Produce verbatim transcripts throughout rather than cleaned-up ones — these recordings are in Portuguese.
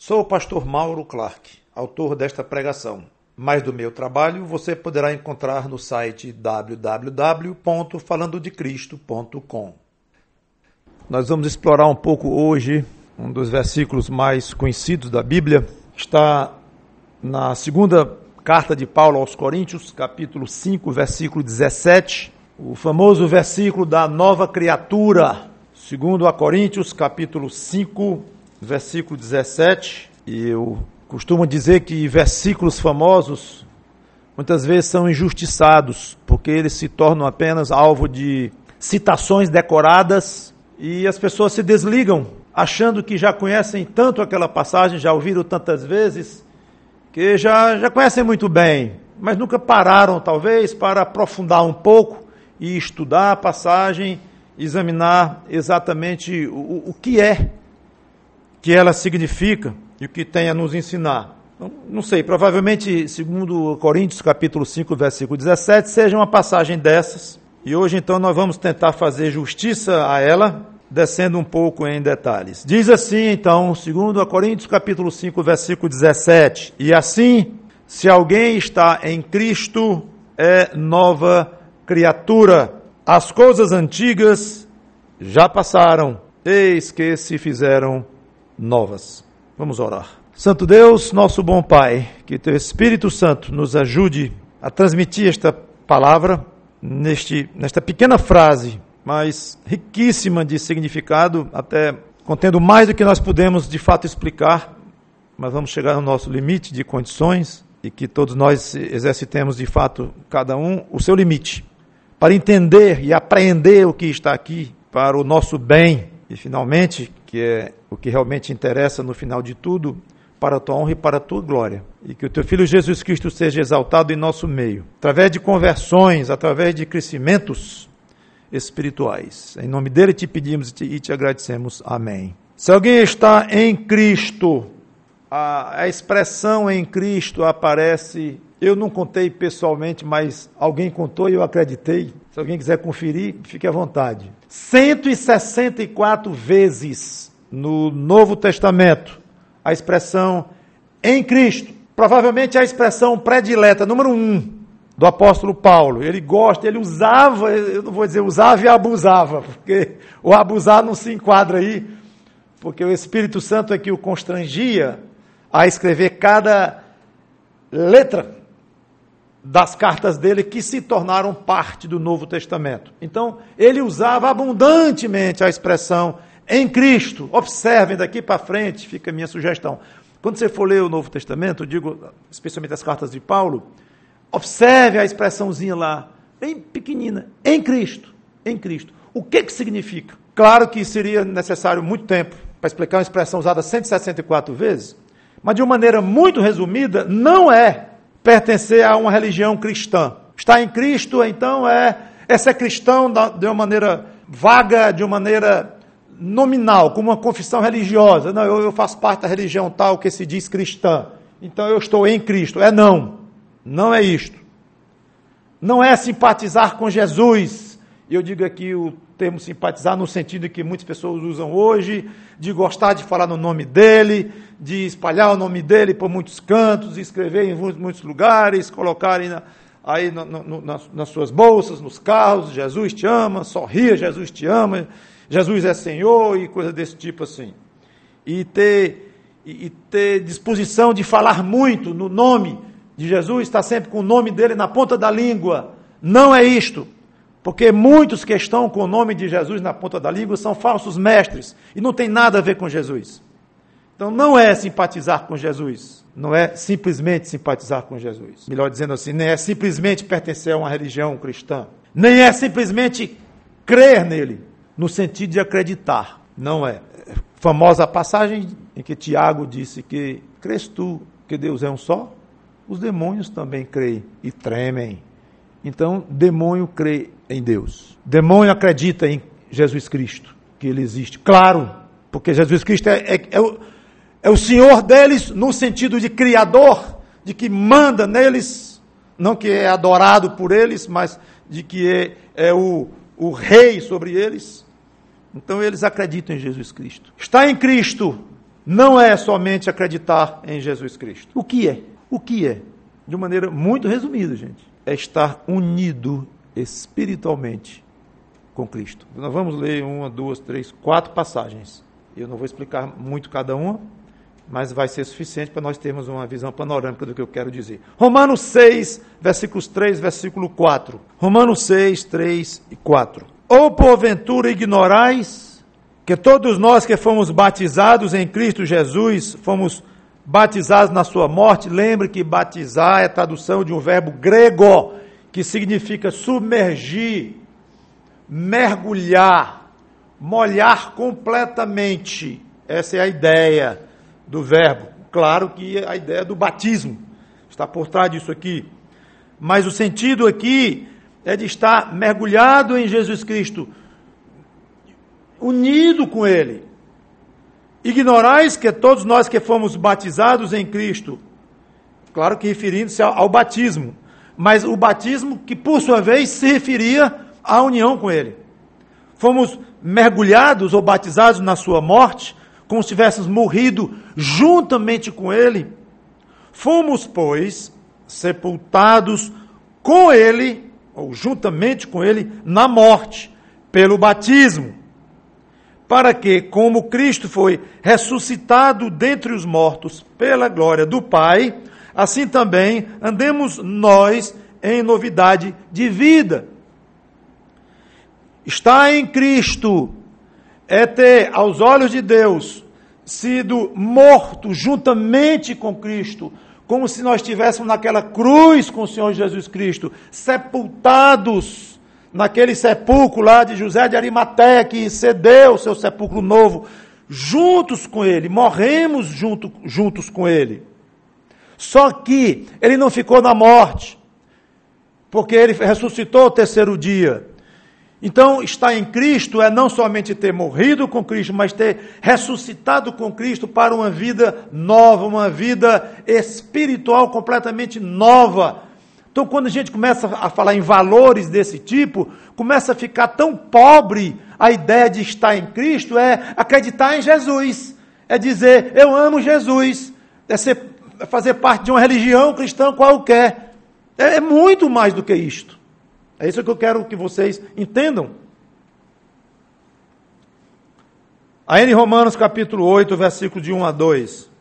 Sou o pastor Mauro Clark, autor desta pregação. Mais do meu trabalho você poderá encontrar no site w w w ponto falando de cristo ponto com. Nós vamos explorar um pouco hoje um dos versículos mais conhecidos da Bíblia. Está na segunda carta de Paulo aos Coríntios, capítulo cinco, versículo dezessete. O famoso versículo da nova criatura. Segundo a Coríntios, capítulo cinco, versículo dezessete. E eu costumo dizer que versículos famosos muitas vezes são injustiçados, porque eles se tornam apenas alvo de citações decoradas e as pessoas se desligam, achando que já conhecem tanto aquela passagem, já ouviram tantas vezes, que já, já conhecem muito bem, mas nunca pararam, talvez, para aprofundar um pouco e estudar a passagem, examinar exatamente o, o que é que ela significa e o que tem a nos ensinar. Não, não sei, provavelmente, segundo Coríntios, capítulo cinco, versículo dezessete, seja uma passagem dessas. E hoje, então, nós vamos tentar fazer justiça a ela, descendo um pouco em detalhes. Diz assim, então, segundo Coríntios, capítulo cinco, versículo dezessete, e assim, se alguém está em Cristo, é nova criatura. As coisas antigas já passaram, eis que se fizeram novas. Vamos orar. Santo Deus, nosso bom Pai, que Teu Espírito Santo nos ajude a transmitir esta palavra, neste, nesta pequena frase, mas riquíssima de significado, até contendo mais do que nós podemos de fato explicar, mas vamos chegar no nosso limite de condições e que todos nós exercitemos de fato, cada um, o seu limite, para entender e apreender o que está aqui para o nosso bem e finalmente, que é o que realmente interessa no final de tudo, para a Tua honra e para a Tua glória. E que o Teu Filho Jesus Cristo seja exaltado em nosso meio, através de conversões, através de crescimentos espirituais. Em nome dele te pedimos e te agradecemos. Amém. Se alguém está em Cristo, a, a expressão em Cristo aparece, eu não contei pessoalmente, mas alguém contou e eu acreditei. Se alguém quiser conferir, fique à vontade. cento e sessenta e quatro vezes no Novo Testamento, a expressão em Cristo. Provavelmente a expressão predileta, número um, do apóstolo Paulo. Ele gosta, ele usava, eu não vou dizer usava e abusava, porque o abusar não se enquadra aí, porque o Espírito Santo é que o constrangia a escrever cada letra das cartas dele que se tornaram parte do Novo Testamento. Então, ele usava abundantemente a expressão em Cristo. Observem daqui para frente, fica a minha sugestão. Quando você for ler o Novo Testamento, eu digo, especialmente as cartas de Paulo, observe a expressãozinha lá, bem pequenina, em Cristo, em Cristo. O que que significa? Claro que seria necessário muito tempo para explicar uma expressão usada cento e sessenta e quatro vezes, mas de uma maneira muito resumida, não é pertencer a uma religião cristã. Estar em Cristo, então, é, é ser cristão de uma maneira vaga, de uma maneira nominal, como uma confissão religiosa. Não, eu, eu faço parte da religião tal que se diz cristã, então eu estou em Cristo. É não, não é isto. Não é simpatizar com Jesus. Eu digo aqui o termo simpatizar no sentido que muitas pessoas usam hoje, de gostar de falar no nome dele, de espalhar o nome dele por muitos cantos, escrever em muitos lugares, colocarem na, aí no, no, nas, nas suas bolsas, nos carros, Jesus te ama, sorria, Jesus te ama, Jesus é Senhor e coisa desse tipo assim. E ter, e, e ter disposição de falar muito no nome de Jesus, estar sempre com o nome dele na ponta da língua. Não é isto. Porque muitos que estão com o nome de Jesus na ponta da língua são falsos mestres e não tem nada a ver com Jesus. Então não é simpatizar com Jesus, não é simplesmente simpatizar com Jesus. Melhor dizendo assim, nem é simplesmente pertencer a uma religião cristã, nem é simplesmente crer nele, no sentido de acreditar. Não é. Famosa passagem em que Tiago disse que crês tu que Deus é um só? Os demônios também creem e tremem. Então, demônio crê em Deus. Demônio acredita em Jesus Cristo, que ele existe. Claro, porque Jesus Cristo é, é, é, o, é o Senhor deles no sentido de criador, de que manda neles, não que é adorado por eles, mas de que é, é o, o rei sobre eles. Então, eles acreditam em Jesus Cristo. Está em Cristo não é somente acreditar em Jesus Cristo. O que é? O que é? De uma maneira muito resumida, gente. É estar unido espiritualmente com Cristo. Nós vamos ler uma, duas, três, quatro passagens. Eu não vou explicar muito cada uma, mas vai ser suficiente para nós termos uma visão panorâmica do que eu quero dizer. Romanos seis, versículos três, versículo quatro. Romanos seis, três e quatro. Ou porventura ignorais que todos nós que fomos batizados em Cristo Jesus, fomos batizados na sua morte. Lembre que batizar é a tradução de um verbo grego, que significa submergir, mergulhar, molhar completamente. Essa é a ideia do verbo. Claro que a ideia do batismo está por trás disso aqui. Mas o sentido aqui é de estar mergulhado em Jesus Cristo, unido com Ele. Ignorais que todos nós que fomos batizados em Cristo, claro que referindo-se ao, ao batismo, mas o batismo que por sua vez se referia à união com Ele. Fomos mergulhados ou batizados na sua morte, como se tivéssemos morrido juntamente com Ele. Fomos, pois, sepultados com Ele, ou juntamente com Ele, na morte, pelo batismo, para que, como Cristo foi ressuscitado dentre os mortos pela glória do Pai, assim também andemos nós em novidade de vida. Estar em Cristo é ter, aos olhos de Deus, sido morto juntamente com Cristo, como se nós estivéssemos naquela cruz com o Senhor Jesus Cristo, sepultados naquele sepulcro lá de José de Arimateia, que cedeu o seu sepulcro novo, juntos com Ele, morremos junto, juntos com Ele. Só que Ele não ficou na morte, porque Ele ressuscitou o terceiro dia. Então, estar em Cristo é não somente ter morrido com Cristo, mas ter ressuscitado com Cristo para uma vida nova, uma vida espiritual completamente nova. Então, quando a gente começa a falar em valores desse tipo, começa a ficar tão pobre a ideia de estar em Cristo, é acreditar em Jesus, é dizer, eu amo Jesus, é, ser, é fazer parte de uma religião cristã qualquer. É, é muito mais do que isto. É isso que eu quero que vocês entendam. Aí em Romanos capítulo oito, versículo de um a dois.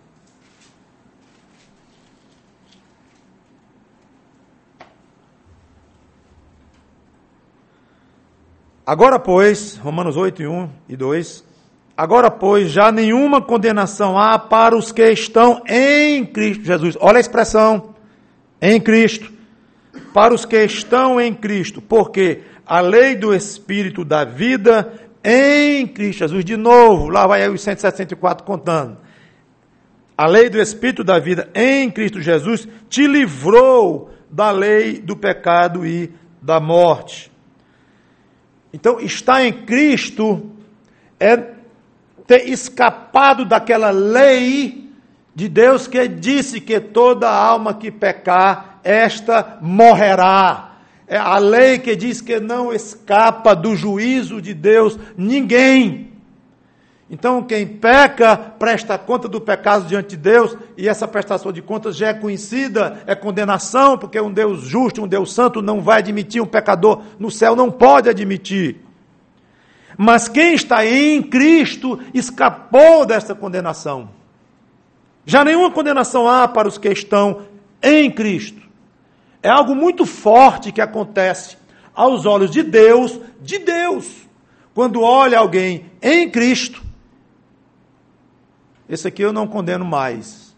Agora, pois, Romanos oito, um e dois, agora, pois, já nenhuma condenação há para os que estão em Cristo Jesus. Olha a expressão, em Cristo. Para os que estão em Cristo, porque a lei do Espírito da vida em Cristo Jesus, de novo, lá vai aí os cento e sessenta e quatro contando. A lei do Espírito da vida em Cristo Jesus te livrou da lei do pecado e da morte. Então, estar em Cristo é ter escapado daquela lei de Deus que disse que toda alma que pecar, esta morrerá. É a lei que diz que não escapa do juízo de Deus ninguém. Então, quem peca, presta conta do pecado diante de Deus, e essa prestação de contas já é conhecida, é condenação, porque um Deus justo, um Deus santo, não vai admitir um pecador no céu, não pode admitir. Mas quem está em Cristo escapou dessa condenação. Já nenhuma condenação há para os que estão em Cristo. É algo muito forte que acontece aos olhos de Deus, de Deus, quando olha alguém em Cristo. Esse aqui eu não condeno mais.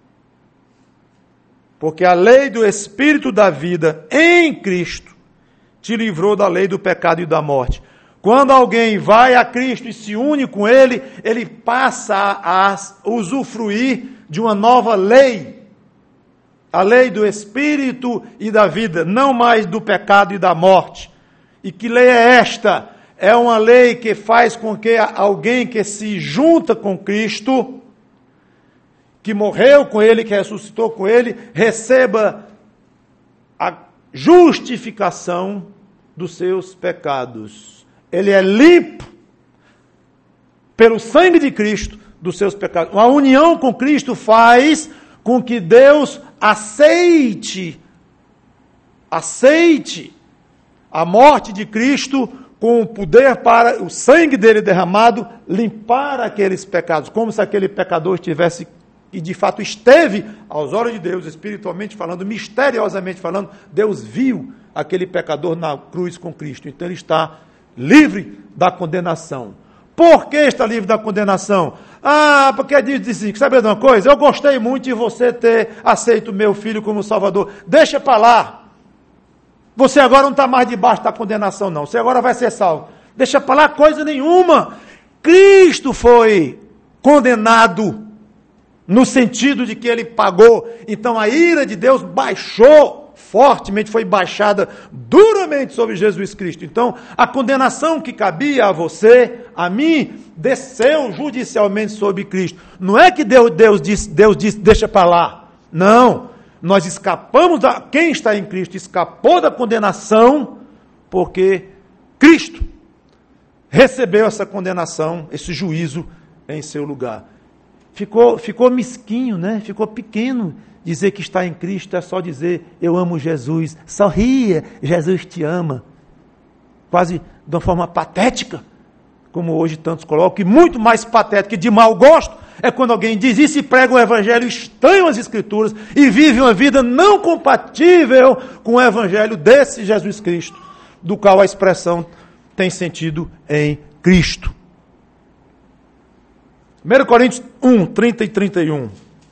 Porque a lei do Espírito da vida em Cristo te livrou da lei do pecado e da morte. Quando alguém vai a Cristo e se une com Ele, ele passa a usufruir de uma nova lei. A lei do Espírito e da vida, não mais do pecado e da morte. E que lei é esta? É uma lei que faz com que alguém que se junta com Cristo, que morreu com Ele, que ressuscitou com Ele, receba a justificação dos seus pecados. Ele é limpo pelo sangue de Cristo dos seus pecados. A união com Cristo faz com que Deus aceite, aceite a morte de Cristo com o poder para o sangue dele derramado limpar aqueles pecados, como se aquele pecador estivesse, e de fato esteve, aos olhos de Deus, espiritualmente falando, misteriosamente falando, Deus viu aquele pecador na cruz com Cristo. Então ele está livre da condenação. Por que está livre da condenação? Ah, porque diz assim, sabe de uma coisa? Eu gostei muito de você ter aceito meu filho como Salvador. Deixa para lá. Você agora não está mais debaixo da condenação, não. Você agora vai ser salvo. Deixa para lá coisa nenhuma. Cristo foi condenado no sentido de que ele pagou. Então a ira de Deus baixou fortemente, foi baixada duramente sobre Jesus Cristo. Então a condenação que cabia a você, a mim, desceu judicialmente sobre Cristo. Não é que Deus, Deus disse, Deus disse, deixa para lá. Não. Nós escapamos da... Quem está em Cristo escapou da condenação porque Cristo recebeu essa condenação, esse juízo em seu lugar. Ficou, ficou mesquinho, né? Ficou pequeno dizer que está em Cristo, é só dizer, eu amo Jesus. Sorria, Jesus te ama. Quase de uma forma patética, como hoje tantos colocam, e muito mais patética e de mau gosto, é quando alguém diz isso e prega um evangelho estranho às Escrituras e vive uma vida não compatível com o evangelho desse Jesus Cristo, do qual a expressão tem sentido em Cristo. primeira Coríntios um, trinta e trinta e um.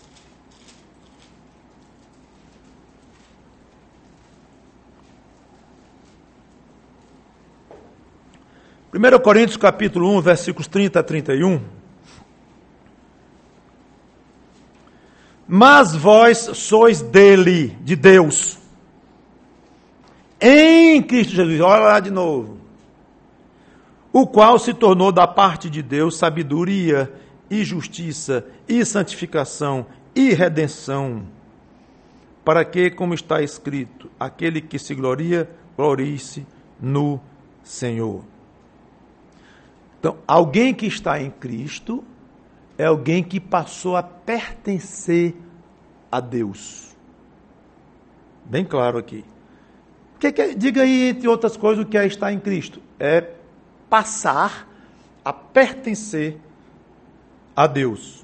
primeira Coríntios capítulo um, versículos trinta a trinta e um. Mas vós sois dele, de Deus, em Cristo Jesus, olha lá de novo, o qual se tornou da parte de Deus sabedoria e justiça e santificação e redenção, para que, como está escrito, aquele que se gloria, glorie-se no Senhor. Então, alguém que está em Cristo é alguém que passou a pertencer a Deus. Bem claro aqui. Que que, diga aí, entre outras coisas, o que é estar em Cristo? É passar a pertencer a Deus.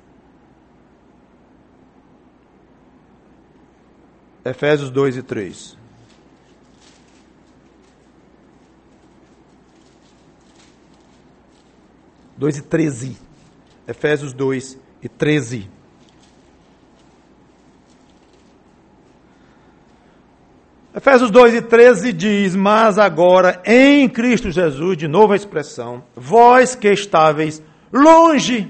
Efésios dois e três. dois e treze. Efésios dois e treze. Efésios dois e treze diz, mas agora em Cristo Jesus, de novo a expressão, vós que estáveis longe,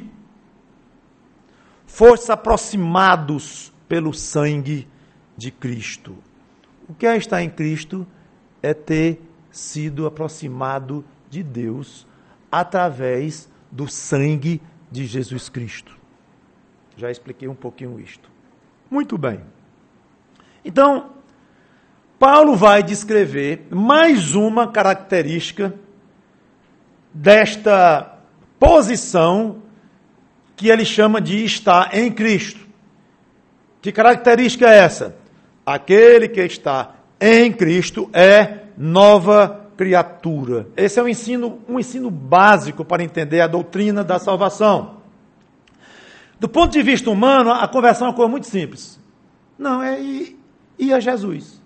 fostes aproximados pelo sangue de Cristo. O que é estar em Cristo? É ter sido aproximado de Deus através do sangue de Jesus Cristo. Já expliquei um pouquinho isto. Muito bem. Então, Paulo vai descrever mais uma característica desta posição que ele chama de estar em Cristo. Que característica é essa? Aquele que está em Cristo é nova criatura. Esse é um ensino, um ensino básico para entender a doutrina da salvação. Do ponto de vista humano, a conversão é uma coisa muito simples. Não, é ir, ir a Jesus.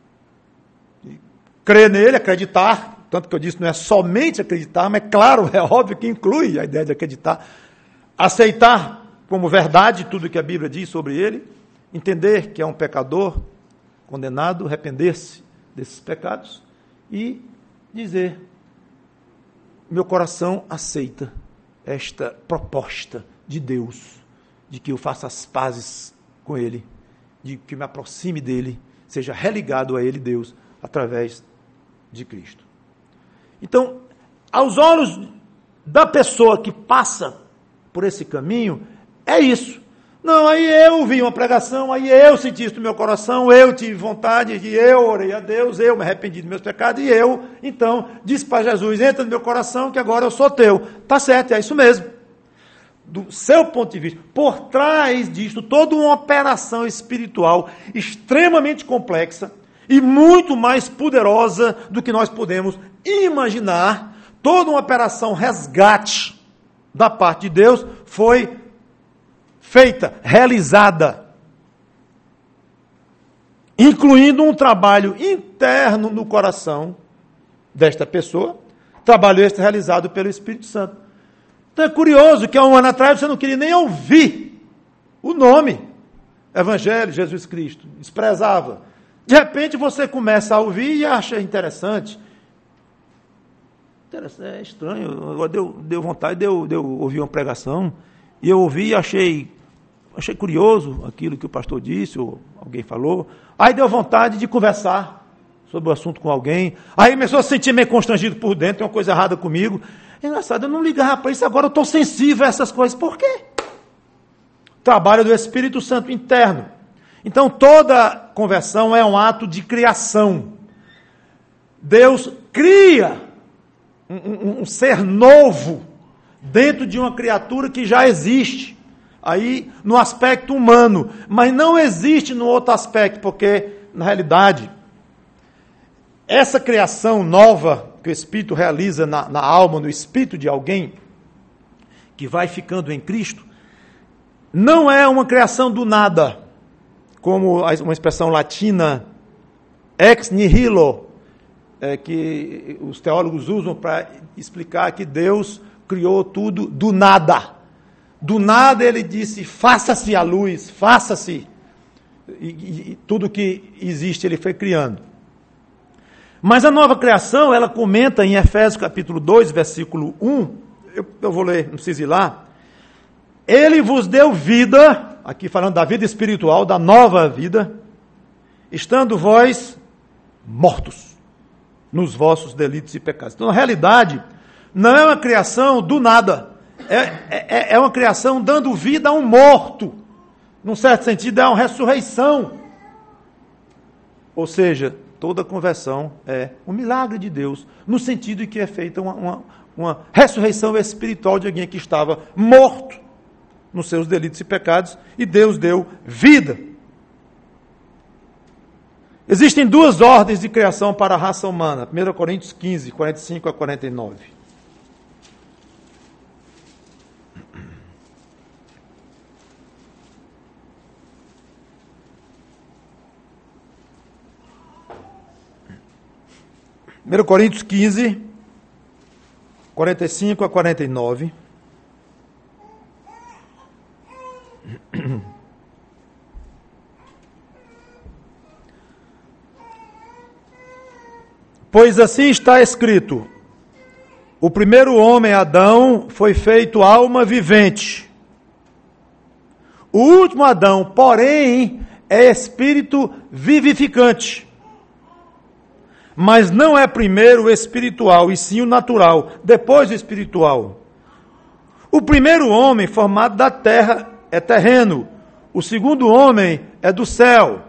Crer nele, acreditar, tanto que eu disse, não é somente acreditar, mas claro, é óbvio que inclui a ideia de acreditar. Aceitar como verdade tudo que a Bíblia diz sobre ele, entender que é um pecador condenado, arrepender-se desses pecados e dizer, meu coração aceita esta proposta de Deus, de que eu faça as pazes com ele, de que me aproxime dele, seja religado a ele, Deus, através de Cristo. Então, aos olhos da pessoa que passa por esse caminho, é isso. Não, aí eu vi uma pregação, aí eu senti isso no meu coração, eu tive vontade, e eu orei a Deus, eu me arrependi dos meus pecados, e eu, então, disse para Jesus, entra no meu coração que agora eu sou teu. Tá certo, é isso mesmo. do seu ponto de vista, por trás disso, toda uma operação espiritual extremamente complexa e muito mais poderosa do que nós podemos imaginar. Toda uma operação resgate da parte de Deus foi feita, realizada, incluindo um trabalho interno no coração desta pessoa, trabalho este realizado pelo Espírito Santo. Então é curioso que há um ano atrás você não queria nem ouvir o nome, Evangelho, Jesus Cristo, desprezava. De repente você começa a ouvir e acha interessante. É estranho, agora deu, deu vontade de eu, de eu ouvir uma pregação, e eu ouvi e achei, achei curioso aquilo que o pastor disse, ou alguém falou. Aí deu vontade de conversar sobre o assunto com alguém. Aí começou a se sentir meio constrangido por dentro, tem uma coisa errada comigo. É engraçado, eu não ligava para isso, agora eu estou sensível a essas coisas. Por quê? Trabalho do Espírito Santo interno. Então toda conversão é um ato de criação. Deus cria um, um, um ser novo dentro de uma criatura que já existe. Aí no aspecto humano, mas não existe no outro aspecto, porque na realidade essa criação nova que o Espírito realiza na, na alma, no espírito de alguém que vai ficando em Cristo, não é uma criação do nada, como uma expressão latina, ex nihilo, é, que os teólogos usam para explicar que Deus criou tudo do nada. Do nada ele disse, faça-se a luz, faça-se, e, e, e tudo que existe ele foi criando. Mas a nova criação, ela comenta em Efésios capítulo dois, versículo um, eu, eu vou ler, não precisa ir lá. Ele vos deu vida, aqui falando da vida espiritual, da nova vida, estando vós mortos nos vossos delitos e pecados. Então, na realidade, não é uma criação do nada, é, é, é uma criação dando vida a um morto. Num certo sentido, é uma ressurreição. Ou seja, toda conversão é um milagre de Deus, no sentido de que é feita uma, uma, uma ressurreição espiritual de alguém que estava morto nos seus delitos e pecados, e Deus deu vida. Existem duas ordens de criação para a raça humana. primeira Coríntios quinze, quarenta e cinco a quarenta e nove. primeira Coríntios quinze, quarenta e cinco a quarenta e nove. Pois assim está escrito: o primeiro homem, Adão, foi feito alma vivente. O último Adão, porém, é espírito vivificante. Mas não é primeiro o espiritual, e sim o natural, depois o espiritual. O primeiro homem, formado da terra, é terreno. O segundo homem é do céu.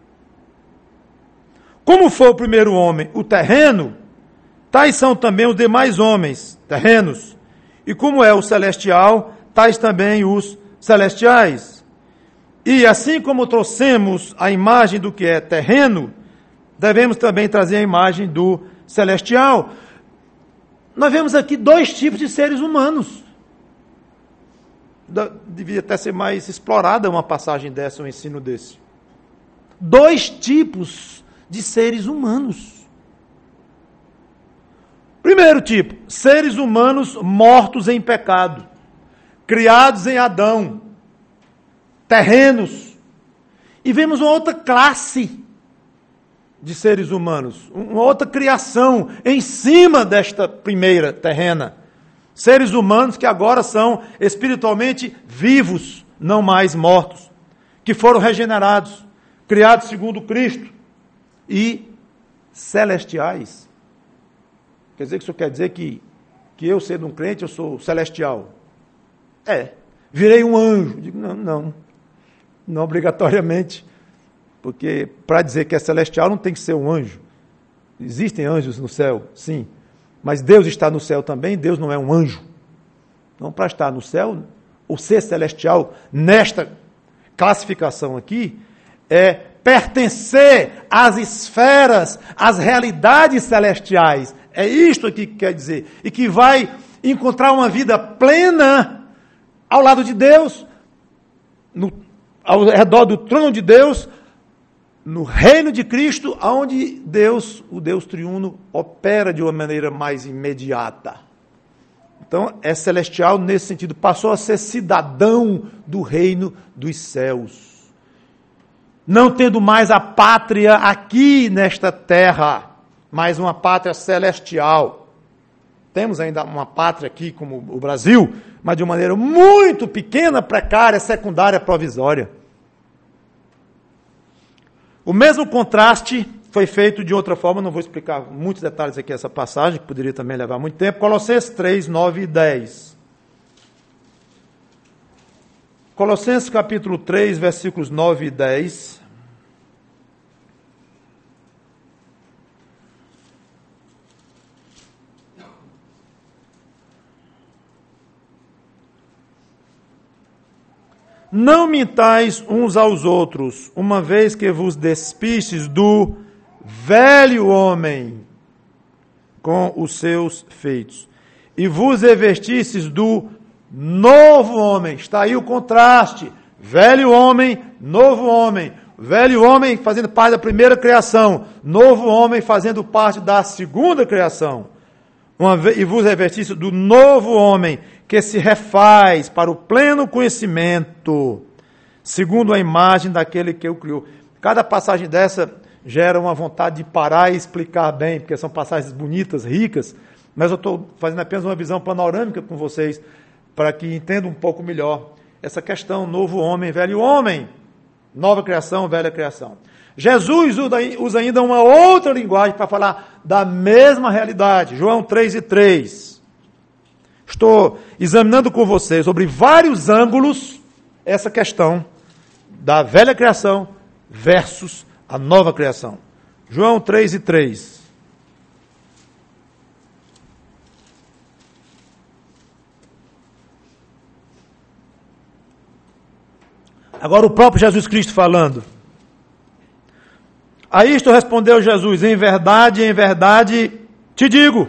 Como foi o primeiro homem, o terreno, tais são também os demais homens, terrenos. E como é o celestial, tais também os celestiais. E assim como trouxemos a imagem do que é terreno, devemos também trazer a imagem do celestial. Nós vemos aqui dois tipos de seres humanos. Devia até ser mais explorada uma passagem dessa, um ensino desse. Dois tipos de seres humanos. Primeiro tipo, seres humanos mortos em pecado, criados em Adão, terrenos. E vemos uma outra classe de seres humanos, uma outra criação em cima desta primeira terrena. Seres humanos que agora são espiritualmente vivos, não mais mortos, que foram regenerados, criados segundo Cristo, e celestiais. Quer dizer que isso quer dizer que, que eu, sendo um crente, eu sou celestial? É. Virei um anjo? Digo, não, não. Não obrigatoriamente. Porque para dizer que é celestial não tem que ser um anjo. Existem anjos no céu, sim. Mas Deus está no céu também, Deus não é um anjo. Então, para estar no céu, o ser celestial, nesta classificação aqui, é pertencer às esferas, às realidades celestiais. É isto aqui que quer dizer. E que vai encontrar uma vida plena ao lado de Deus, no, ao redor do trono de Deus, no reino de Cristo, onde Deus, o Deus triuno, opera de uma maneira mais imediata. Então, é celestial nesse sentido. Passou a ser cidadão do reino dos céus. Não tendo mais a pátria aqui nesta terra, mas uma pátria celestial. Temos ainda uma pátria aqui, como o Brasil, mas de uma maneira muito pequena, precária, secundária, provisória. O mesmo contraste foi feito de outra forma, não vou explicar muitos detalhes aqui essa passagem, que poderia também levar muito tempo. Colossenses três, nove e dez. Colossenses capítulo três, versículos nove e dez. Não mintais uns aos outros, uma vez que vos despistes do velho homem com os seus feitos, e vos revestistes do novo homem. Está aí o contraste. Velho homem, novo homem. Velho homem fazendo parte da primeira criação, novo homem fazendo parte da segunda criação. Uma vez, e vos revestistes do novo homem, que se refaz para o pleno conhecimento, segundo a imagem daquele que o criou. Cada passagem dessa gera uma vontade de parar e explicar bem, porque são passagens bonitas, ricas, mas eu estou fazendo apenas uma visão panorâmica com vocês, para que entendam um pouco melhor essa questão, novo homem, velho homem, nova criação, velha criação. Jesus usa ainda uma outra linguagem para falar da mesma realidade. João três e três. Estou examinando com vocês sobre vários ângulos essa questão da velha criação versus a nova criação. João três e três. Agora o próprio Jesus Cristo falando. A isto respondeu Jesus: em verdade, em verdade te digo,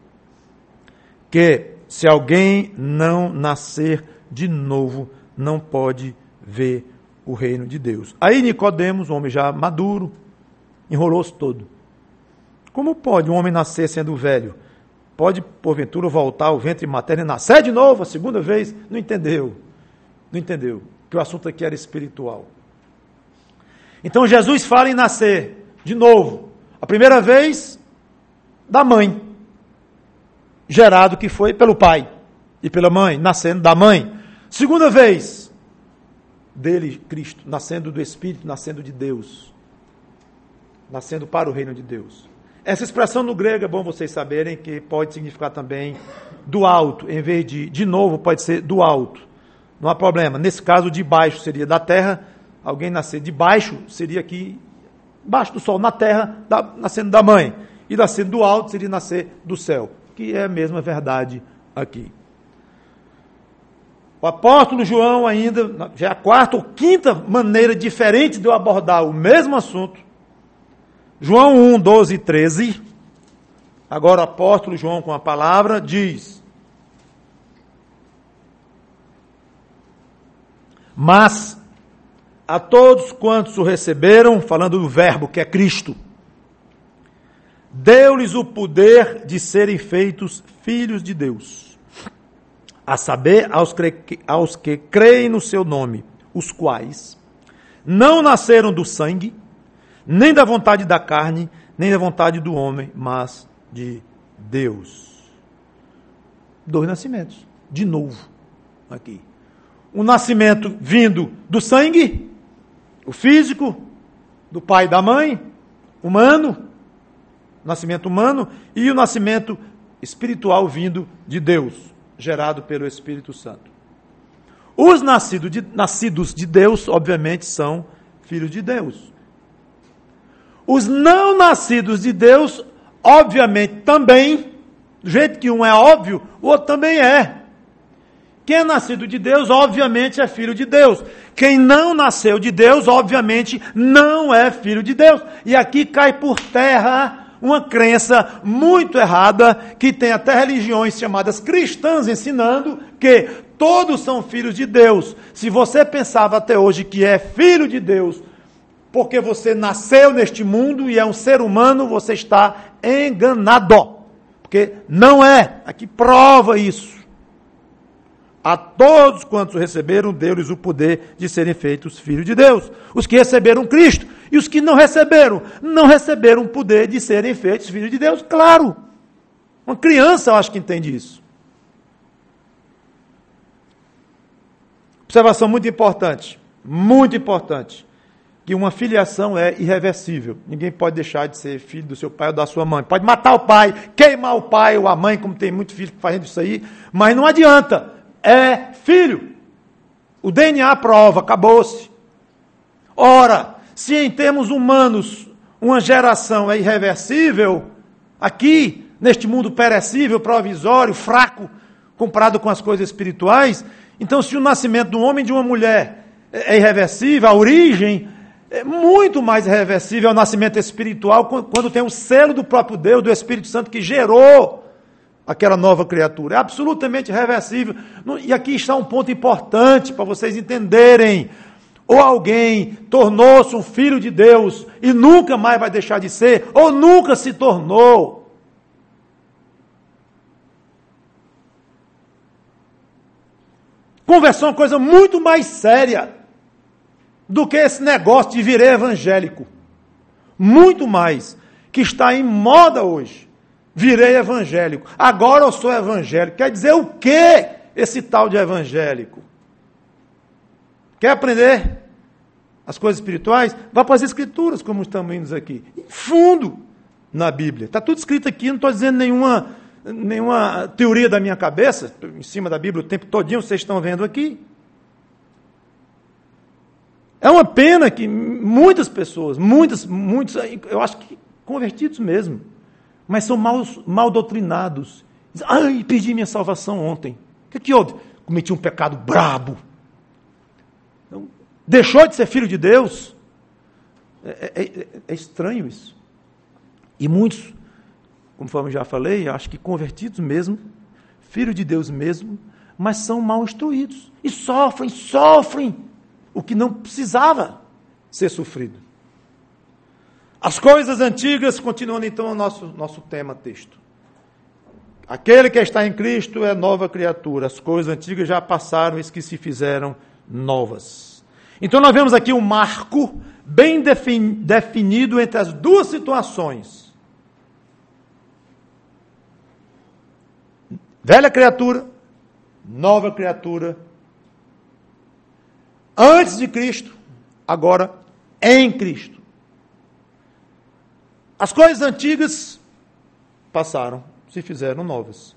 que se alguém não nascer de novo, não pode ver o reino de Deus. Aí Nicodemos, um homem já maduro, enrolou-se todo. Como pode um homem nascer sendo velho? Pode, porventura, voltar ao ventre materno e nascer de novo, a segunda vez? Não entendeu. Não entendeu. Que o assunto aqui era espiritual. Então Jesus fala em nascer de novo. A primeira vez, da mãe. Gerado que foi pelo pai e pela mãe, nascendo da mãe. Segunda vez, dele, Cristo, nascendo do Espírito, nascendo de Deus. Nascendo para o reino de Deus. Essa expressão no grego é bom vocês saberem que pode significar também do alto, em vez de de novo, pode ser do alto. Não há problema. Nesse caso, de baixo seria da terra. Alguém nascer de baixo seria aqui, baixo do sol, na terra, da, nascendo da mãe. E nascendo do alto seria nascer do céu, que é a mesma verdade aqui. O apóstolo João ainda, já é a quarta ou quinta maneira diferente de eu abordar o mesmo assunto. João um, doze e treze. Agora o apóstolo João com a palavra diz: mas a todos quantos o receberam, falando do verbo que é Cristo, deu-lhes o poder de serem feitos filhos de Deus, a saber, aos que, aos que creem no seu nome, os quais não nasceram do sangue, nem da vontade da carne, nem da vontade do homem, mas de Deus. Dois nascimentos, de novo, aqui. Um nascimento vindo do sangue, o físico, do pai e da mãe, humano, nascimento humano, e o nascimento espiritual vindo de Deus, gerado pelo Espírito Santo. Os nascidos de, nascidos de Deus, obviamente, são filhos de Deus. Os não nascidos de Deus, obviamente, também, do jeito que um é óbvio, o outro também é. Quem é nascido de Deus, obviamente, é filho de Deus. Quem não nasceu de Deus, obviamente, não é filho de Deus. E aqui cai por terra uma crença muito errada, que tem até religiões chamadas cristãs ensinando que todos são filhos de Deus. Se você pensava até hoje que é filho de Deus, porque você nasceu neste mundo e é um ser humano, você está enganado. Porque não é. Aqui prova isso. A todos quantos receberam, deu-lhes o poder de serem feitos filhos de Deus. Os que receberam Cristo. E os que não receberam, não receberam o poder de serem feitos filhos de Deus. Claro. Uma criança, eu acho que entende isso. Observação muito importante. Muito importante. Que uma filiação é irreversível. Ninguém pode deixar de ser filho do seu pai ou da sua mãe. Pode matar o pai, queimar o pai ou a mãe, como tem muitos filhos fazendo isso aí, mas não adianta. É filho. O D N A prova, acabou-se. Ora, se em termos humanos uma geração é irreversível, aqui, neste mundo perecível, provisório, fraco, comparado com as coisas espirituais, então se o nascimento de um homem e de uma mulher é irreversível, a origem é muito mais irreversível, é o nascimento espiritual, quando tem o selo do próprio Deus, do Espírito Santo, que gerou aquela nova criatura. É absolutamente irreversível. E aqui está um ponto importante para vocês entenderem. Ou alguém tornou-se um filho de Deus e nunca mais vai deixar de ser, ou nunca se tornou. Conversão é uma coisa muito mais séria do que esse negócio de virar evangélico. Muito mais. Que está em moda hoje. Virei evangélico. Agora eu sou evangélico. Quer dizer o quê esse tal de evangélico? Quer aprender as coisas espirituais? Vá para as escrituras, como estamos indo aqui. Fundo na Bíblia. Está tudo escrito aqui, não estou dizendo nenhuma, nenhuma teoria da minha cabeça, em cima da Bíblia o tempo todinho, vocês estão vendo aqui. É uma pena que muitas pessoas, muitas, muitos, eu acho que convertidos mesmo, mas são mal, mal doutrinados. Dizem, ai, perdi minha salvação ontem. O que que houve? Cometi um pecado brabo. Então, deixou de ser filho de Deus? É, é, é estranho isso. E muitos, conforme já falei, acho que convertidos mesmo, filho de Deus mesmo, mas são mal instruídos. E sofrem, sofrem o que não precisava ser sofrido. As coisas antigas, continuando então o nosso, nosso tema, texto. Aquele que está em Cristo é nova criatura. As coisas antigas já passaram, eis que se fizeram novas. Então nós vemos aqui um marco bem defin, definido entre as duas situações. Velha criatura, nova criatura. Antes de Cristo, agora em Cristo. As coisas antigas passaram, se fizeram novas.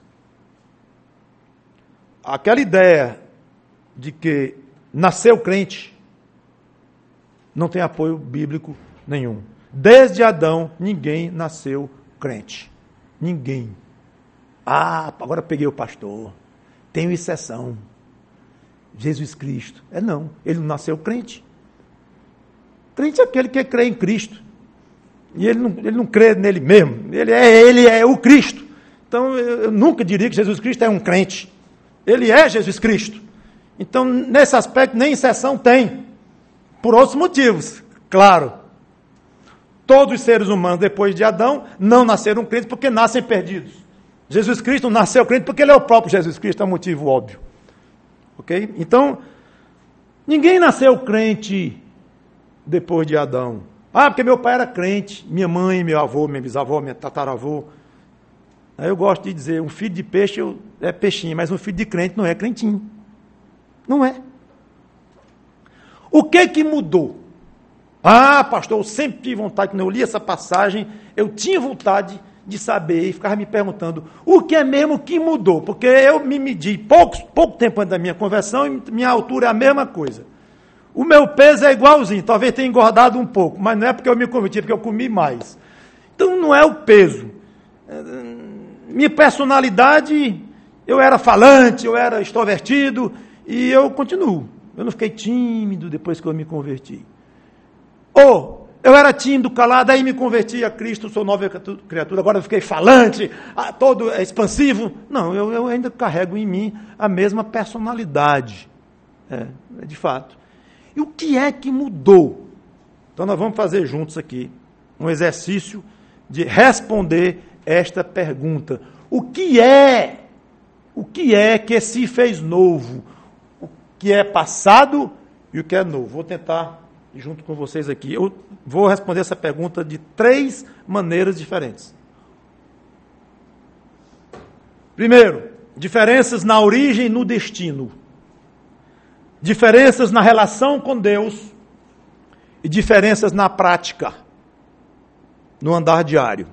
Aquela ideia de que nasceu crente não tem apoio bíblico nenhum. Desde Adão, ninguém nasceu crente. Ninguém. Ah, agora peguei o pastor. Tenho exceção. Jesus Cristo. É não, ele não nasceu crente. Crente é aquele que crê em Cristo. E ele não, ele não crê nele mesmo. Ele é, ele é o Cristo. Então, eu, eu nunca diria que Jesus Cristo é um crente. Ele é Jesus Cristo. Então, nesse aspecto, nem exceção tem. Por outros motivos, claro. Todos os seres humanos, depois de Adão, não nasceram crentes porque nascem perdidos. Jesus Cristo não nasceu crente porque ele é o próprio Jesus Cristo, é um motivo óbvio. Ok? Então, ninguém nasceu crente depois de Adão. Ah, porque meu pai era crente, minha mãe, meu avô, minha bisavó, minha tataravô. Aí eu gosto de dizer, um filho de peixe é peixinho, mas um filho de crente não é crentinho. Não é. O que que mudou? Ah, pastor, eu sempre tive vontade, quando eu li essa passagem, eu tinha vontade de saber e ficava me perguntando o que é mesmo que mudou, porque eu me medi pouco, pouco tempo antes da minha conversão e minha altura é a mesma coisa. O meu peso é igualzinho, talvez tenha engordado um pouco, mas não é porque eu me converti, é porque eu comi mais. Então não é o peso. Minha personalidade Eu era falante, eu era extrovertido, e eu continuo. Eu não fiquei tímido depois que eu me converti. Ou eu era tímido, calado, aí me converti a Cristo, sou nova criatura, agora eu fiquei falante, todo expansivo. Não, eu, eu ainda carrego em mim a mesma personalidade. É, de fato. E o que é que mudou? Então nós vamos fazer juntos aqui um exercício de responder esta pergunta. O que é, o que é que se fez novo? O que é passado e o que é novo? Vou tentar, junto com vocês aqui, eu vou responder essa pergunta de três maneiras diferentes. Primeiro, diferenças na origem e no destino. Diferenças na relação com Deus e diferenças na prática, no andar diário.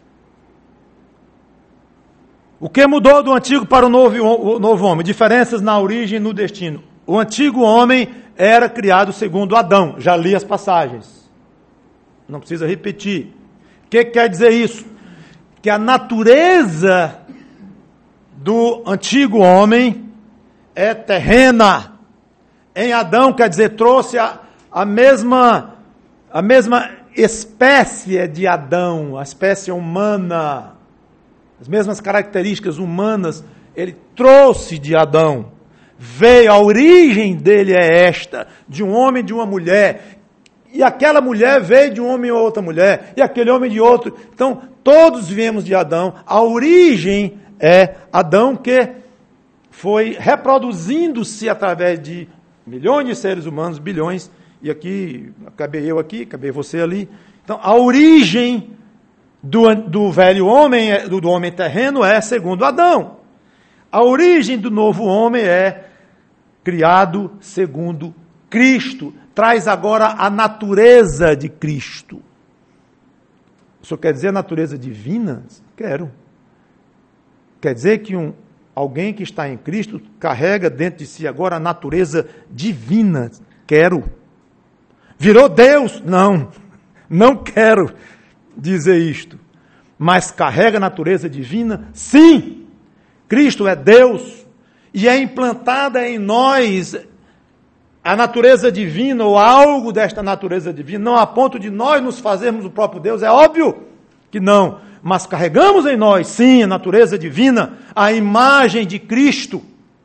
O que mudou do antigo para o novo, o novo homem? Diferenças na origem e no destino. O antigo homem era criado segundo Adão. Já li as passagens. Não precisa repetir. O que quer dizer isso? Que a natureza do antigo homem é terrena. Em Adão, quer dizer, trouxe a, a, mesma, a mesma espécie de Adão, a espécie humana, as mesmas características humanas, ele trouxe de Adão. Veio, a origem dele é esta, de um homem e de uma mulher. E aquela mulher veio de um homem e outra mulher, e aquele homem de outro. Então, todos viemos de Adão. A origem é Adão, que foi reproduzindo-se através de milhões de seres humanos, bilhões, e aqui, acabei eu aqui, acabei você ali. Então, a origem do, do velho homem, do, do homem terreno, é segundo Adão. A origem do novo homem é criado segundo Cristo. Traz agora a natureza de Cristo. Isso quer dizer a natureza divina? Quero. Quer dizer que um alguém que está em Cristo carrega dentro de si agora a natureza divina. Quero. Virou Deus? Não. Não quero dizer isto. Mas carrega a natureza divina? Sim. Cristo é Deus. E é implantada em nós a natureza divina ou algo desta natureza divina. Não a ponto de nós nos fazermos o próprio Deus. É óbvio que não. Mas carregamos em nós, sim, a natureza divina, a imagem de Cristo.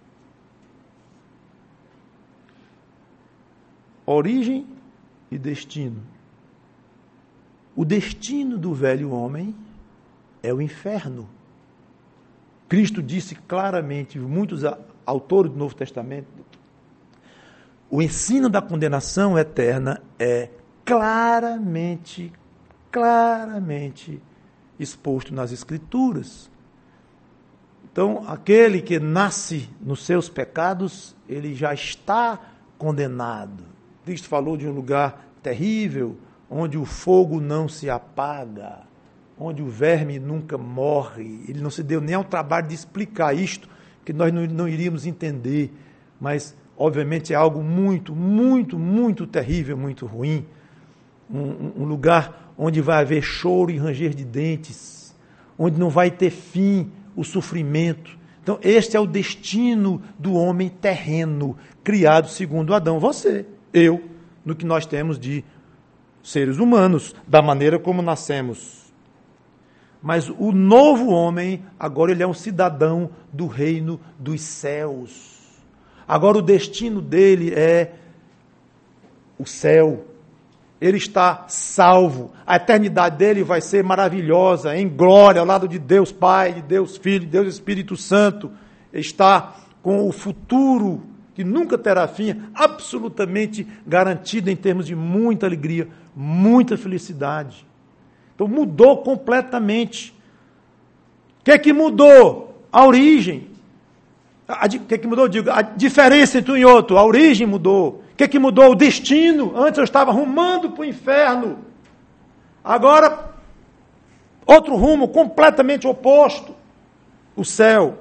Origem e destino. O destino do velho homem é o inferno. Cristo disse claramente, muitos autores do Novo Testamento, o ensino da condenação eterna é claramente, claramente exposto nas Escrituras. Então, aquele que nasce nos seus pecados, ele já está condenado. Cristo falou de um lugar terrível, onde o fogo não se apaga, onde o verme nunca morre. Ele não se deu nem ao trabalho de explicar isto, que nós não, não iríamos entender, mas, obviamente, é algo muito, muito, muito terrível, muito ruim. Um, um lugar onde vai haver choro e ranger de dentes, onde não vai ter fim o sofrimento. Então, este é o destino do homem terreno, criado segundo Adão. Você, eu, no que nós temos de seres humanos, da maneira como nascemos. Mas o novo homem, agora ele é um cidadão do reino dos céus. Agora o destino dele é o céu. Ele está salvo. A eternidade dele vai ser maravilhosa, em glória, ao lado de Deus Pai, de Deus Filho, de Deus Espírito Santo. Ele está com o futuro, que nunca terá fim, absolutamente garantido em termos de muita alegria, muita felicidade. Então mudou completamente. O que é que mudou? A origem. O que é que mudou? Digo, a diferença entre um e outro. A origem mudou. O que é que mudou? O destino. Antes eu estava rumando para o inferno. Agora, outro rumo completamente oposto. O céu.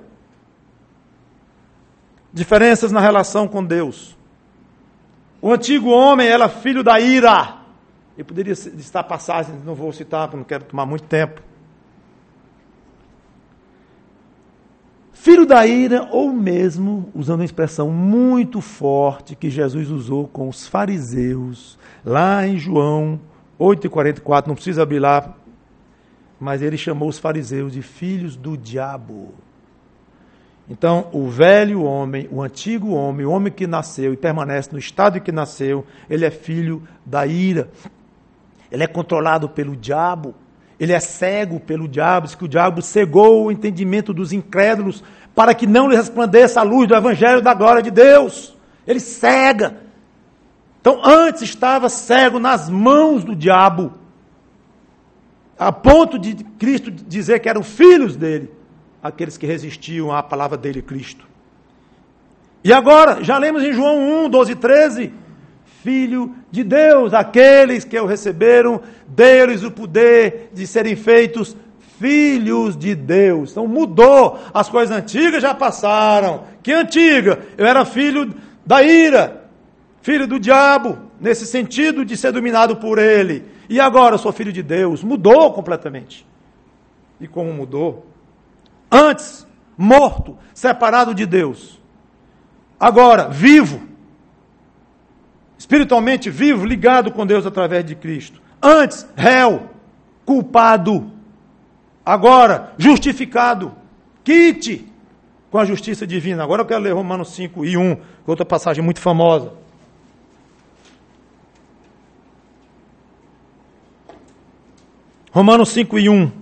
Diferenças na relação com Deus. O antigo homem era filho da ira. Eu poderia citar passagens, não vou citar, porque não quero tomar muito tempo. filho da ira, ou mesmo, usando uma expressão muito forte que Jesus usou com os fariseus, lá em João oito e quarenta e quatro, não precisa abrir lá, mas ele chamou os fariseus de filhos do diabo. Então, o velho homem, o antigo homem, o homem que nasceu e permanece no estado em que nasceu, ele é filho da ira. Ele é controlado pelo diabo. Ele é cego pelo diabo. Diz que o diabo cegou o entendimento dos incrédulos para que não lhe resplandeça a luz do evangelho da glória de Deus. Ele cega. Então, antes estava cego nas mãos do diabo, a ponto de Cristo dizer que eram filhos dele, aqueles que resistiam à palavra dele, Cristo. E agora, já lemos em João um, doze e treze, Filho de Deus, aqueles que o receberam, deu-lhes o poder de serem feitos filhos de Deus. Então mudou, as coisas antigas já passaram. Que antiga? Eu era filho da ira, filho do diabo, nesse sentido de ser dominado por ele. E agora eu sou filho de Deus. Mudou completamente. E como mudou? Antes, morto, separado de Deus. Agora, vivo. Espiritualmente vivo, ligado com Deus através de Cristo. Antes, réu, culpado. Agora, justificado. Quite com a justiça divina. Agora eu quero ler Romanos cinco e um, outra passagem muito famosa. Romanos cinco e um.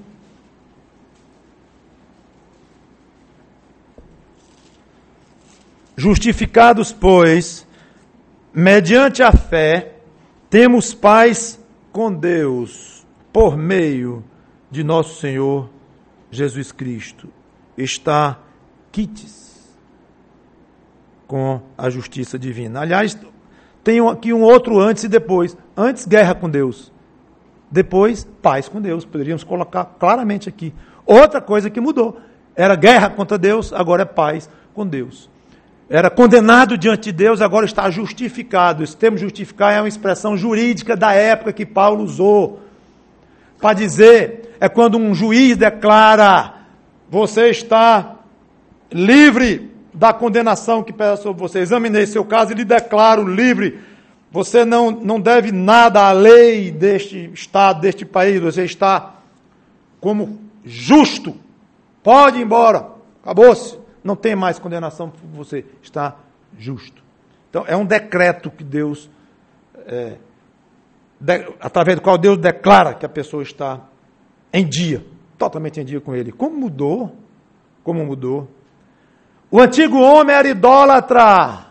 Justificados, pois, mediante a fé, temos paz com Deus, por meio de nosso Senhor Jesus Cristo. Está quites com a justiça divina. Aliás, tem aqui um outro antes e depois. Antes, guerra com Deus. Depois, paz com Deus. Poderíamos colocar claramente aqui. Outra coisa que mudou. Era guerra contra Deus, agora é paz com Deus. Era condenado diante de Deus, agora está justificado. Esse termo justificar é uma expressão jurídica da época que Paulo usou. Para dizer, é quando um juiz declara, você está livre da condenação que pesa sobre você. Examinei seu caso e lhe declaro livre. Você não, não deve nada à lei deste estado, deste país. Você está como justo. Pode ir embora. Acabou-se. Não tem mais condenação por você. Está justo. Então, é um decreto que Deus, é, de, através do qual Deus declara que a pessoa está em dia. Totalmente em dia com Ele. Como mudou? Como mudou? O antigo homem era idólatra.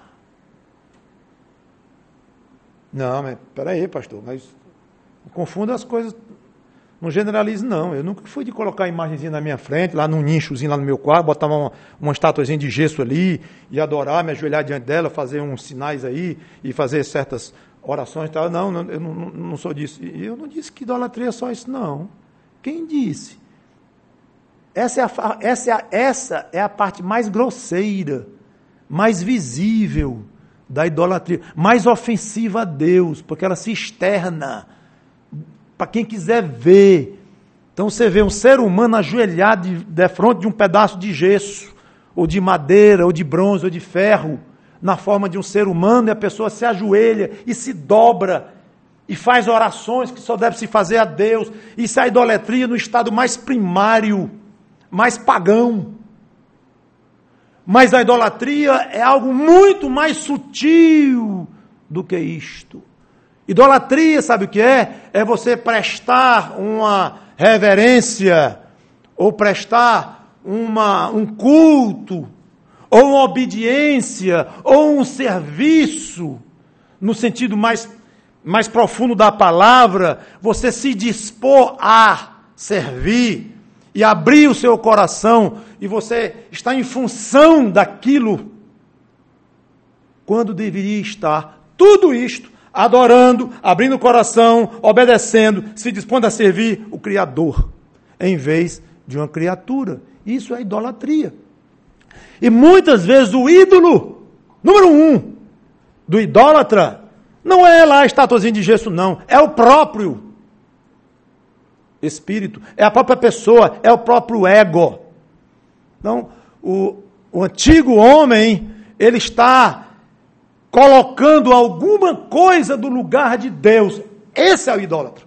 Não, mas peraí, pastor, mas não confunda as coisas, não generalize, não. Eu nunca fui de colocar a imagenzinha na minha frente, lá num nichozinho lá no meu quarto, botar uma, uma estatuazinha de gesso ali, e adorar, me ajoelhar diante dela, fazer uns sinais aí, e fazer certas orações e tal. Não, não, eu não, não sou disso. E eu não disse que idolatria é só isso, não. Quem disse? Essa é a, essa é a, essa é a parte mais grosseira, mais visível da idolatria, mais ofensiva a Deus, porque ela se externa para quem quiser ver. Então você vê um ser humano ajoelhado de, de frente de um pedaço de gesso, ou de madeira, ou de bronze, ou de ferro, na forma de um ser humano, e a pessoa se ajoelha e se dobra, e faz orações que só deve se fazer a Deus. Isso é a idolatria no estado mais primário, mais pagão. Mas a idolatria é algo muito mais sutil do que isto. Idolatria, sabe o que é? É você prestar uma reverência, ou prestar uma, um culto, ou uma obediência, ou um serviço, no sentido mais, mais profundo da palavra, você se dispor a servir, e abrir o seu coração, e você está em função daquilo, quando deveria estar tudo isto, adorando, abrindo o coração, obedecendo, se dispondo a servir o Criador, em vez de uma criatura. Isso é idolatria. E muitas vezes o ídolo, número um, do idólatra, não é lá a estatuazinha de gesso, não, é o próprio espírito, é a própria pessoa, é o próprio ego. Então, o, o antigo homem, ele está colocando alguma coisa do lugar de Deus. Esse é o idólatra.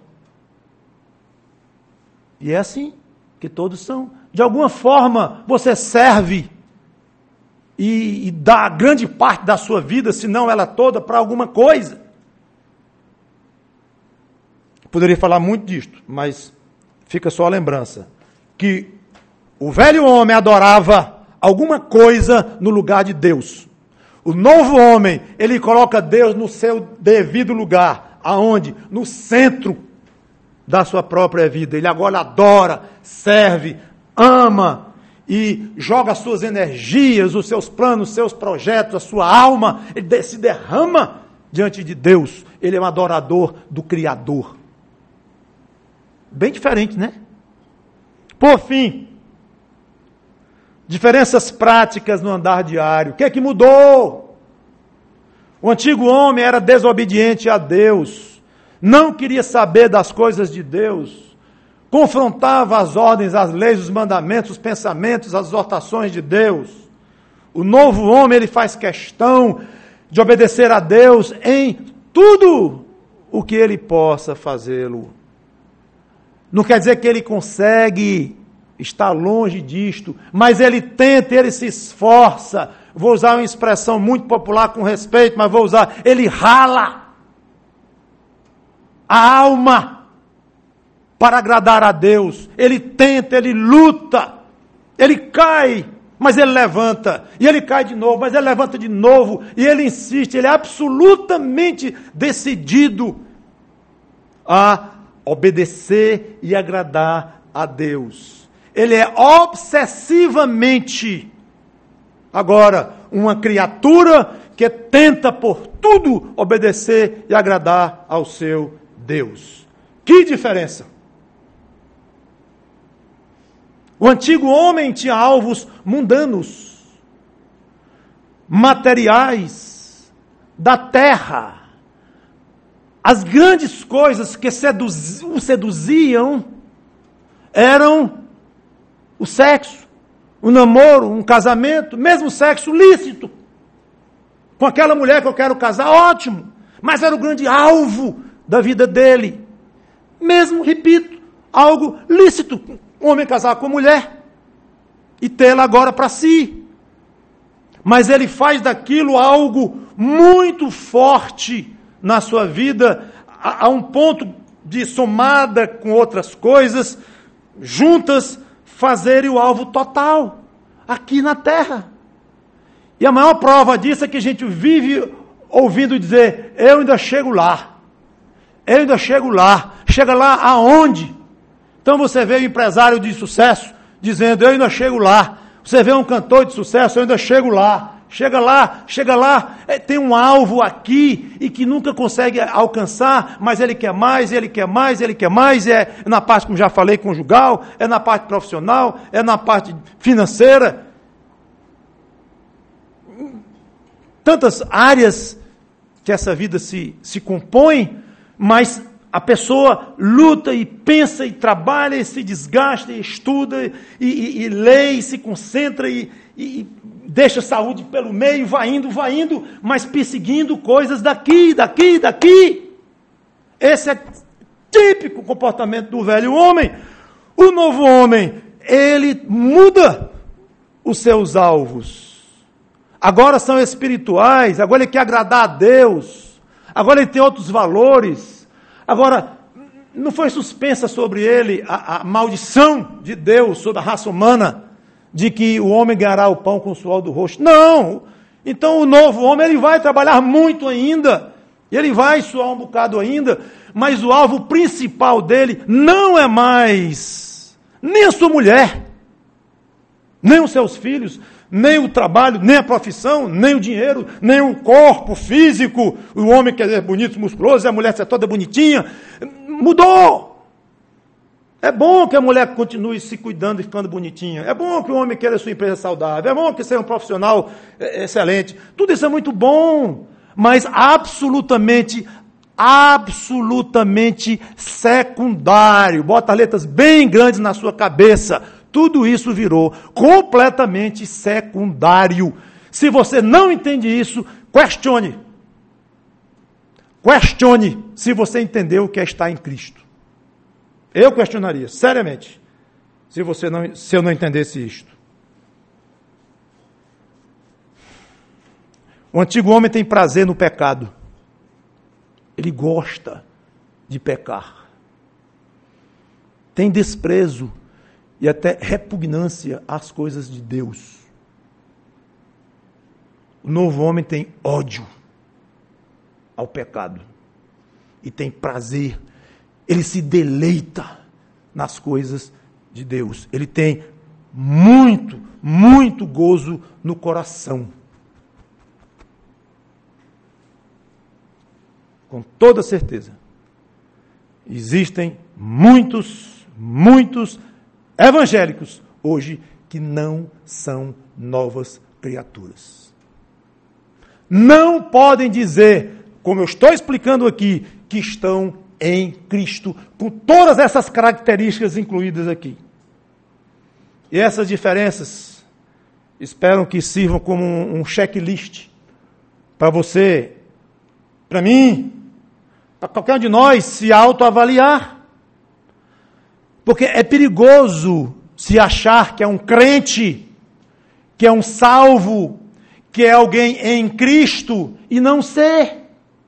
E é assim que todos são. De alguma forma, você serve e, e dá grande parte da sua vida, se não ela toda, para alguma coisa. Poderia falar muito disto, mas fica só a lembrança. Que o velho homem adorava alguma coisa no lugar de Deus. O novo homem, ele coloca Deus no seu devido lugar. Aonde? No centro da sua própria vida. Ele agora adora, serve, ama e joga as suas energias, os seus planos, os seus projetos, a sua alma. Ele se derrama diante de Deus. Ele é um adorador do Criador. Bem diferente, né? Por fim, diferenças práticas no andar diário. O que é que mudou? O antigo homem era desobediente a Deus, não queria saber das coisas de Deus, confrontava as ordens, as leis, os mandamentos, os pensamentos, as exortações de Deus. O novo homem, ele faz questão de obedecer a Deus em tudo o que ele possa fazê-lo. Não quer dizer que ele consegue estar longe disto, mas ele tenta, ele se esforça. Vou usar uma expressão muito popular com respeito, mas vou usar. Ele rala a alma para agradar a Deus. Ele tenta, ele luta, ele cai, mas ele levanta. E ele cai de novo, mas ele levanta de novo. E ele insiste, ele é absolutamente decidido a obedecer e agradar a Deus. Ele é obsessivamente, agora, uma criatura que tenta por tudo obedecer e agradar ao seu Deus. Que diferença! O antigo homem tinha alvos mundanos, materiais, da terra. As grandes coisas que seduz, o seduziam eram o sexo, o namoro, um casamento, mesmo sexo lícito. Com aquela mulher que eu quero casar, ótimo. Mas era o grande alvo da vida dele. Mesmo, repito, algo lícito. Um homem casar com a mulher e tê-la agora para si. Mas ele faz daquilo algo muito forte na sua vida, a, a um ponto de somada com outras coisas, juntas, fazerem o alvo total, aqui na terra. E a maior prova disso é que a gente vive ouvindo dizer, eu ainda chego lá, eu ainda chego lá, chega lá aonde? Então você vê um empresário de sucesso, dizendo, eu ainda chego lá, você vê um cantor de sucesso, eu ainda chego lá, chega lá, chega lá, é, tem um alvo aqui, e que nunca consegue alcançar, mas ele quer mais, ele quer mais, ele quer mais, é na parte, como já falei, conjugal, é na parte profissional, é na parte financeira, tantas áreas que essa vida se, se compõe, mas a pessoa luta e pensa e trabalha e se desgasta e estuda e, e, e lê e se concentra e, e deixa a saúde pelo meio, vai indo, vai indo, mas perseguindo coisas daqui, daqui, daqui. Esse é típico comportamento do velho homem. O novo homem, ele muda os seus alvos. Agora são espirituais, agora ele quer agradar a Deus, agora ele tem outros valores. Agora, não foi suspensa sobre ele a, a maldição de Deus sobre a raça humana, de que o homem ganhará o pão com o suor do rosto. Não! Então o novo homem, ele vai trabalhar muito ainda, ele vai suar um bocado ainda, mas o alvo principal dele não é mais nem a sua mulher, nem os seus filhos, nem o trabalho, nem a profissão, nem o dinheiro, nem o corpo físico, o homem que é bonito, musculoso, e a mulher que é toda bonitinha. Mudou! É bom que a mulher continue se cuidando e ficando bonitinha. É bom que o homem queira a sua empresa saudável. É bom que seja um profissional excelente. Tudo isso é muito bom, mas absolutamente, absolutamente secundário. Bota letras bem grandes na sua cabeça. tudo isso virou completamente secundário. Se você não entende isso, questione. Questione se você entendeu o que é estar em Cristo. Eu questionaria, seriamente, se, você não, se eu não entendesse isto. O antigo homem tem prazer no pecado. Ele gosta de pecar. Tem desprezo e até repugnância às coisas de Deus. O novo homem tem ódio ao pecado e tem prazer. Ele se deleita nas coisas de Deus. Ele tem muito, muito gozo no coração. Com toda certeza, existem muitos, muitos evangélicos hoje que não são novas criaturas. Não podem dizer, como eu estou explicando aqui, que estão em Cristo, com todas essas características incluídas aqui. E essas diferenças, espero que sirvam como um checklist para você, para mim, para qualquer um de nós se autoavaliar. Porque é perigoso se achar que é um crente, que é um salvo, que é alguém em Cristo e não ser.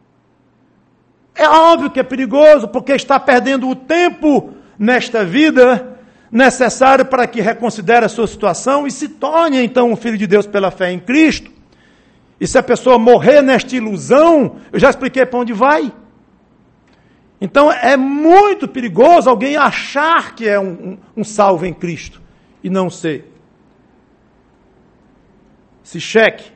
É óbvio que é perigoso, porque está perdendo o tempo nesta vida necessário para que reconsidere a sua situação e se torne então um filho de Deus pela fé em Cristo. E se a pessoa morrer nesta ilusão, eu já expliquei para onde vai. Então é muito perigoso alguém achar que é um, um, um salvo em Cristo e não ser. Se cheque.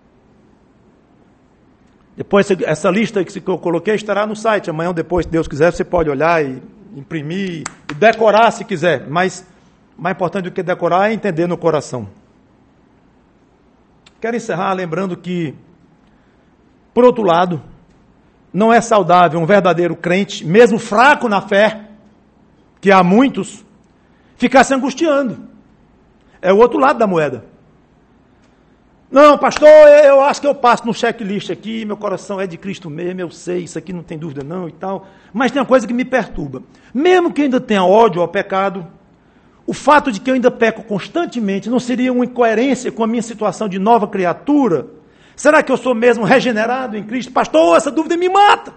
Depois, essa lista que eu coloquei estará no site. Amanhã ou depois, se Deus quiser, você pode olhar e imprimir e decorar se quiser. Mas mais importante do que decorar é entender no coração. Quero encerrar lembrando que, por outro lado, não é saudável um verdadeiro crente, mesmo fraco na fé, que há muitos, ficar se angustiando. É o outro lado da moeda. Não, pastor, eu acho que eu passo no checklist aqui, meu coração é de Cristo mesmo, eu sei, isso aqui não tem dúvida não e tal. Mas tem uma coisa que me perturba. Mesmo que eu ainda tenha ódio ao pecado, o fato de que eu ainda peco constantemente não seria uma incoerência com a minha situação de nova criatura? Será que eu sou mesmo regenerado em Cristo? Pastor, essa dúvida me mata.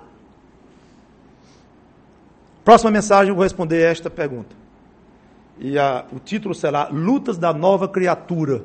Próxima mensagem eu vou responder esta pergunta. E a, o título será Lutas da Nova Criatura.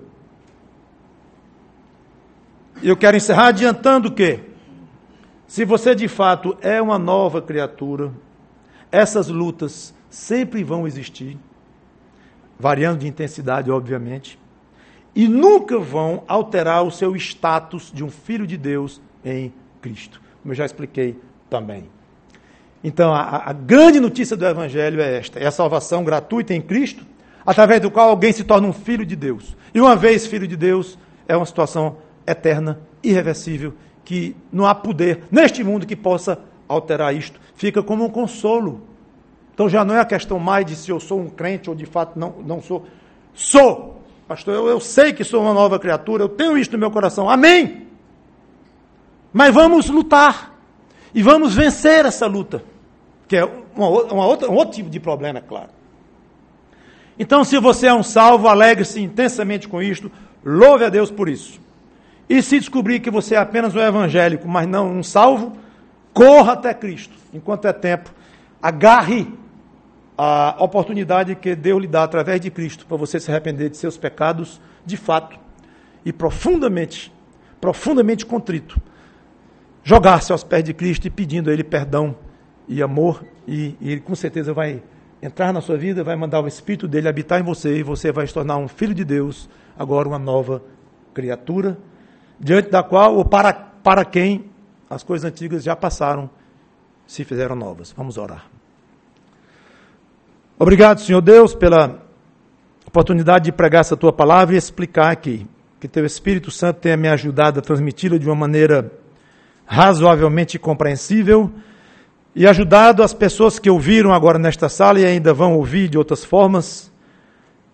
E eu quero encerrar adiantando que, se você de fato é uma nova criatura, essas lutas sempre vão existir, variando de intensidade, obviamente, e nunca vão alterar o seu status de um filho de Deus em Cristo, como eu já expliquei também. Então, a, a grande notícia do Evangelho é esta, é a salvação gratuita em Cristo, através do qual alguém se torna um filho de Deus. E uma vez filho de Deus, é uma situação eterna, irreversível, que não há poder neste mundo que possa alterar isto. Fica como um consolo. Então já não é a questão mais de se eu sou um crente ou de fato não, não sou. Sou! Pastor, eu, eu sei que sou uma nova criatura, eu tenho isto no meu coração. Amém! Mas vamos lutar. E vamos vencer essa luta. Que é uma, uma outra, um outro tipo de problema, é claro. Então, se você é um salvo, alegre-se intensamente com isto. Louve a Deus por isso. E se descobrir que você é apenas um evangélico, mas não um salvo, corra até Cristo, enquanto é tempo. Agarre a oportunidade que Deus lhe dá através de Cristo para você se arrepender de seus pecados de fato e profundamente, profundamente contrito, jogar-se aos pés de Cristo e pedindo a Ele perdão e amor e, e Ele com certeza vai entrar na sua vida, vai mandar o Espírito dele habitar em você e você vai se tornar um filho de Deus, agora uma nova criatura, diante da qual, ou para, para quem as coisas antigas já passaram, se fizeram novas. Vamos orar. Obrigado, Senhor Deus, pela oportunidade de pregar essa Tua palavra e explicar aqui. Que Teu Espírito Santo tenha me ajudado a transmiti-la de uma maneira razoavelmente compreensível e ajudado as pessoas que ouviram agora nesta sala e ainda vão ouvir de outras formas,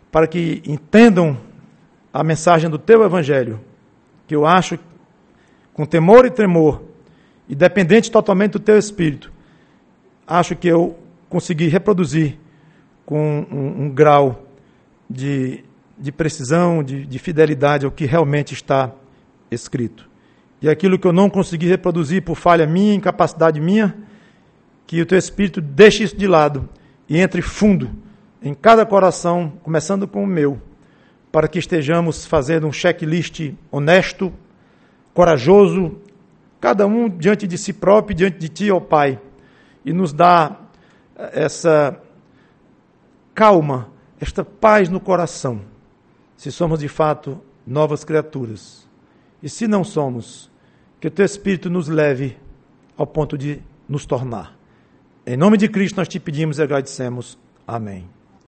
para que entendam a mensagem do Teu Evangelho, que eu acho, com temor e tremor, e dependente totalmente do Teu Espírito, acho que eu consegui reproduzir com um, um grau de, de precisão, de, de fidelidade ao que realmente está escrito. E aquilo que eu não consegui reproduzir por falha minha, incapacidade minha, que o Teu Espírito deixe isso de lado e entre fundo em cada coração, começando com o meu, para que estejamos fazendo um checklist honesto, corajoso, cada um diante de si próprio, diante de Ti, ó Pai, e nos dá essa calma, esta paz no coração, se somos de fato novas criaturas. E se não somos, que o Teu Espírito nos leve ao ponto de nos tornar. Em nome de Cristo nós Te pedimos e agradecemos. Amém.